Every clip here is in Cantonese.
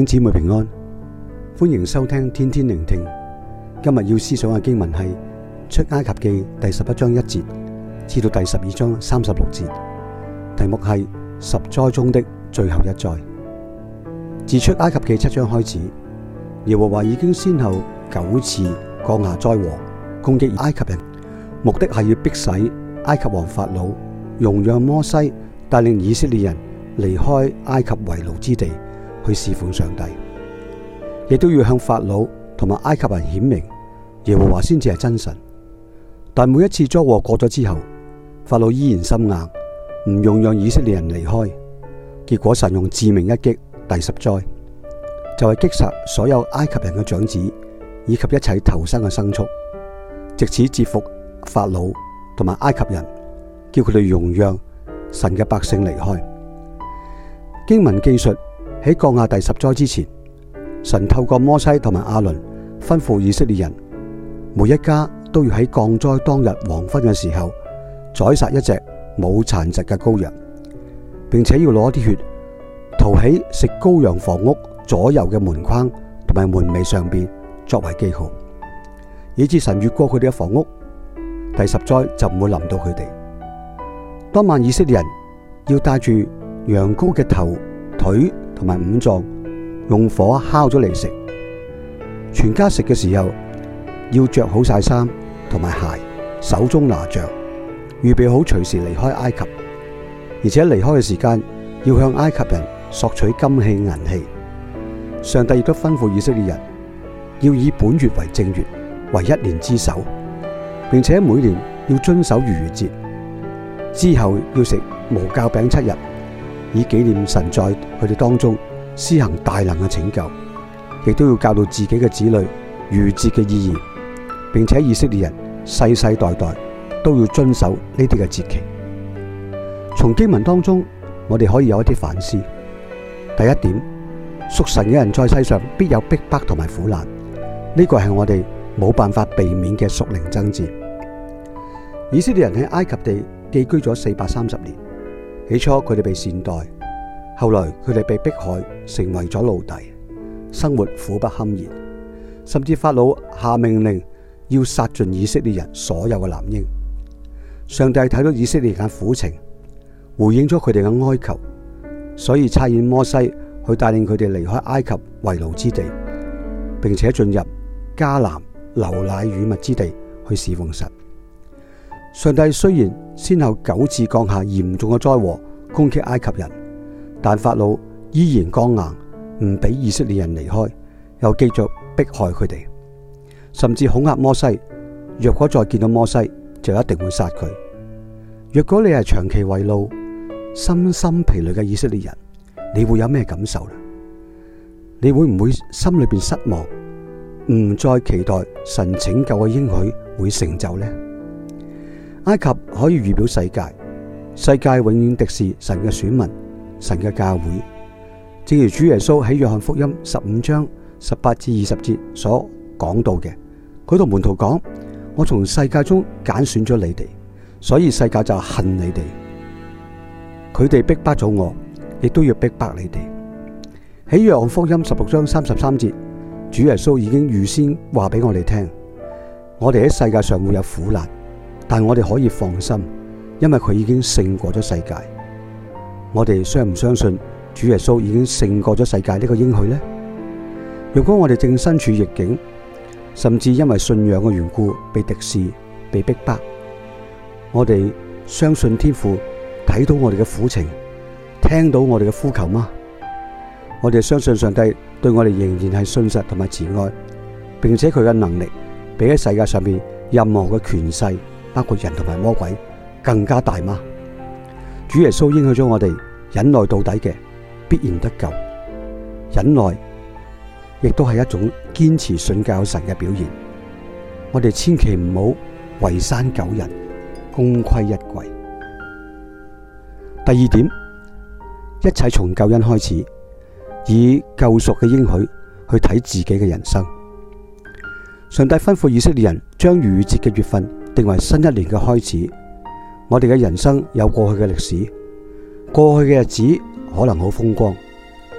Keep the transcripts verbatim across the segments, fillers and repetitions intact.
姊妹平安，歡迎收聽天天聆聽。今日要思想嘅經文係出埃及記第十一章一節至到第十二章三十六節，題目係十災中的最後一災。自出埃及記七章開始，耶和華已經先後九次降下災禍攻擊埃及人，目的係要迫使埃及王法老容讓摩西帶領以色列人離開埃及為奴之地去侍奉上帝，亦都要向法老同埋埃及人顯明耶和華先至係真神。但每一次災禍過咗之後，法老依然心硬，唔容讓以色列人離開。結果神用致命一擊，第十災就係擊殺所有埃及人嘅長子以及一切頭生嘅牲畜，藉此折服法老同埋埃及人，叫佢哋容讓神嘅百姓離開。經文記述喺降下第十災之前，神透過摩西同埋亞倫吩咐以色列人，每一家都要喺降災當日黃昏嘅時候宰殺一隻冇殘疾嘅羔羊，並且要攞啲血塗喺食羔羊房屋左右嘅門框同埋門楣上邊作為記號，以致神越過佢哋嘅房屋，第十災就唔會臨到佢哋。當晚以色列人要帶住羊羔嘅頭、腿同埋五臟，用火烤咗嚟食。全家食嘅時候要着好晒衫同埋鞋，手中拿杖，預備好隨時離開埃及。而且離開嘅時間要向埃及人索取金器銀器。上帝亦都吩咐以色列人要以本月為正月，為一年之首，並且每年要遵守逾越節。之後要食無酵餅七日，以紀念神在佢哋當中施行大能嘅拯救，亦都要教導自己嘅子女逾節嘅意義，並且以色列人世世代代都要遵守呢啲嘅節期。從經文當中，我哋可以有一啲反思。第一點，屬神嘅人在世上必有逼迫同埋苦難，呢個係我哋冇辦法避免嘅屬靈爭戰。以色列人喺埃及地寄居咗四百三十年，起初佢哋被善待，後來佢哋被迫害，成為咗奴隸，生活苦不堪言，甚至法老下命令要殺盡以色列人所有嘅男嬰。上帝睇到以色列人嘅苦情，回應咗佢哋嘅哀求，所以差遣摩西去帶領佢哋離開埃及為奴之地，並且進入迦南流奶與蜜之地去侍奉神。上帝雖然先後九次降下嚴重嘅災禍攻擊埃及人，但法老依然剛硬，唔俾以色列人離開，又繼續迫害佢哋，甚至恐嚇摩西，若果再見到摩西就一定會殺佢。若果你係長期為奴、身心疲累嘅以色列人，你會有咩感受呢？你會唔會心裏邊失望，唔再期待神拯救嘅應許會成就呢？埃及可以預表世界，世界永遠敵視神嘅選民、神嘅教會。正如主耶穌喺約翰福音十五章十八至二十節所講到嘅，佢同門徒講：我從世界中揀選咗你哋，所以世界就恨你哋。佢哋逼迫咗我，亦都要逼迫你哋。喺約翰福音十六章三十三節，主耶穌已經預先話俾我哋聽，我哋喺世界上會有苦難，但我哋可以放心，因為佢已經勝過咗世界。我哋相唔相信主耶穌已經勝過咗世界呢個應許呢？如果我哋正身處逆境，甚至因為信仰嘅緣故被敵視、被逼迫，我哋相信天父睇到我哋嘅苦情，聽到我哋嘅呼求嗎？我哋相信上帝對我哋仍然係信實同埋慈愛，並且佢嘅能力比喺世界上面任何嘅權勢，包括人同埋魔鬼，更加大嗎？主耶穌應許咗我哋忍耐到底嘅必然得救，忍耐亦都係一種堅持信教神嘅表現。我哋千祈唔好圍山九人，功虧一簣。第二點，一切從救恩開始，以救贖嘅應許去睇自己嘅人生。上帝吩咐以色列人將逾越節嘅月份定為新一年嘅開始。我哋嘅人生有過去嘅歷史，過去嘅日子可能好風光，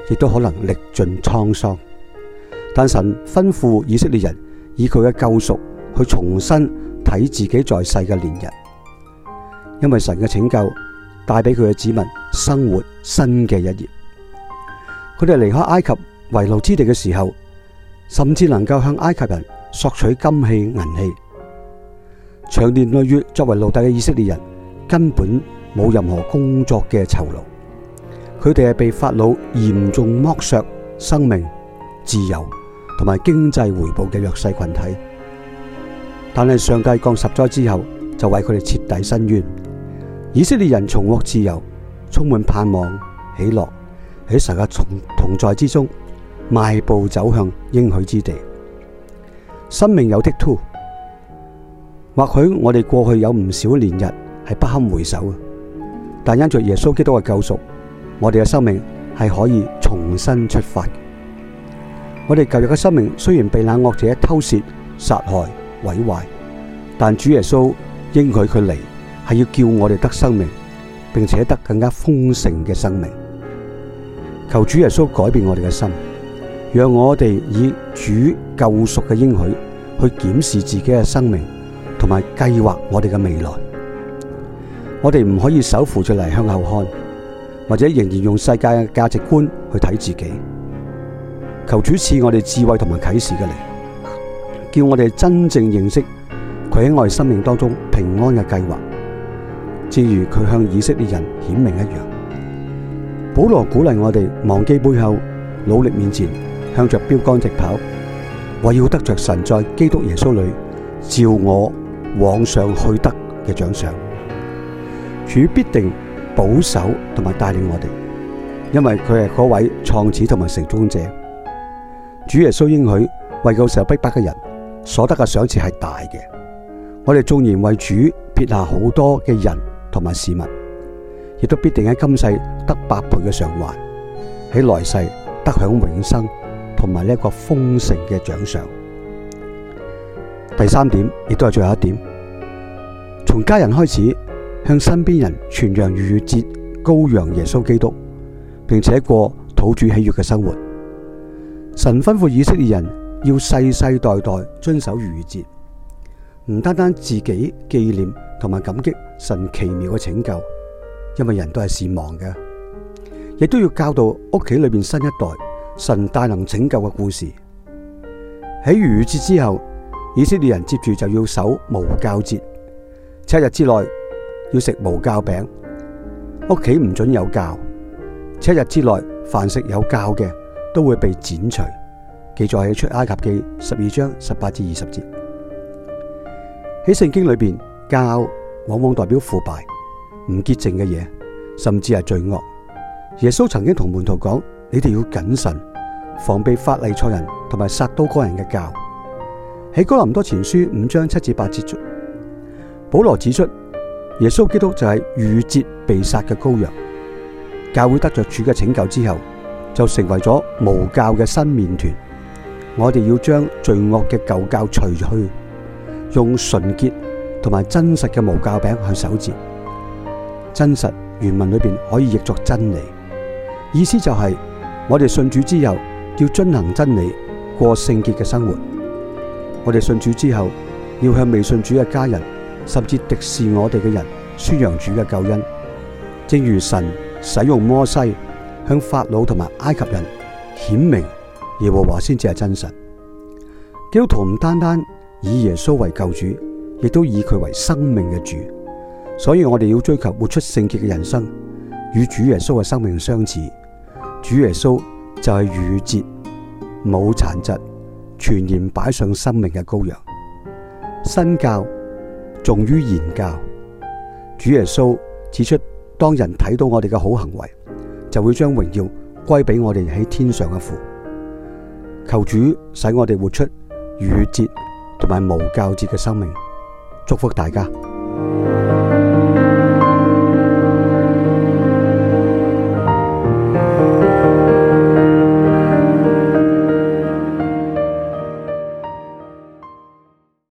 亦都可能歷盡滄桑。但神吩咐以色列人以佢嘅救贖去重新睇自己在世嘅年日，因為神嘅拯救帶俾佢嘅子民生活新嘅一頁。佢哋離開埃及為奴之地嘅時候，甚至能夠向埃及人索取金器銀器。長年累月作為奴隸嘅以色列人根本冇任何工作嘅酬勞，佢哋係被法老嚴重剝削生命、自由同埋經濟回報嘅弱勢群體。但係上帝降十災之後，就為佢哋徹底伸冤，以色列人重獲自由，充滿盼望、喜樂，喺神嘅同同在之中，邁步走向應許之地。生命有 take two， 或許我哋過去有唔少年日係不堪回首嘅，但因着耶穌基督嘅救贖，我哋嘅生命係可以重新出發。我哋舊日嘅生命雖然被那惡者偷竊、殺害、毀壞，但主耶穌應許佢嚟係要叫我哋得生命，並且得更加豐盛嘅生命。求主耶穌改變我哋嘅心，讓我哋以主救贖嘅應許去檢視自己嘅生命，同埋計劃我哋嘅未來。我哋唔可以手扶住嚟向後看，或者仍然用世界嘅價值觀去睇自己。求主賜我哋智慧同埋啟示嘅靈，叫我哋真正認識佢喺我哋生命當中平安嘅計劃，正如佢向以色列人顯明一樣。保羅鼓勵我哋忘記背後，努力面前，向着標竿直跑，為要得着神在基督耶穌裏召我往上去得嘅獎賞。主必定保守同埋帶領我哋，因為佢係嗰位創始同埋成終者。主耶穌應許為救受逼迫嘅人所得嘅賞賜係大嘅。我哋縱然為主撇下好多嘅人同埋事物，亦都必定喺今世得百倍嘅償還，喺來世得享永生同埋呢一個豐盛嘅獎賞。第三點，亦都係最後一點，從家人開始，向身邊人傳揚逾越節羔羊耶穌基督，並且過討主喜悅嘅生活。神吩咐以色列人要世世代代遵守逾越節，唔單單自己紀念同埋感激神奇妙嘅拯救，因為人都係善忘嘅，亦都要教導屋企裏邊新一代神大能拯救嘅故事。喺逾越節之後，以色列人接住就要守無酵節，七日之內要食無酵餅，屋企唔准有酵，七日之內凡食有酵嘅都會被剪除。記載喺出埃及記十二章十八至二十節。喺聖經裏邊，酵往往代表腐敗、唔潔淨嘅嘢，甚至係罪惡。耶穌曾經同門徒講：你哋要謹慎，防備法利賽人同埋撒都該人嘅酵。喺哥林多前書五章七至八節，保羅指出耶穌基督就係逾越節被殺嘅羔羊。教會得着主嘅拯救之後，就成為咗無酵嘅新麵團。我哋要將罪惡嘅舊酵除去，用純潔同埋真實嘅無酵餅去守節。真實原文裏邊可以譯作真理，意思就係我哋信主之後要遵行真理，過聖潔嘅生活。我哋信主之後要向未信主嘅家人，甚至敵視我哋嘅人宣揚主嘅救恩，正如神使用摩西向法老同埋埃及人顯明耶和華先至係真神。基督徒唔單單以耶穌為救主，亦都以佢為生命嘅主。所以我哋要追求活出聖潔嘅人生，與主耶穌嘅生命相似。主耶穌就係逾越節冇殘疾、全然擺上生命嘅羔羊。新酵重於言教。主耶穌指出，當人睇到我哋嘅好行為，就會將榮耀歸俾我哋喺天上嘅父。求主使我哋活出逾越節同埋無酵節嘅生命。祝福大家。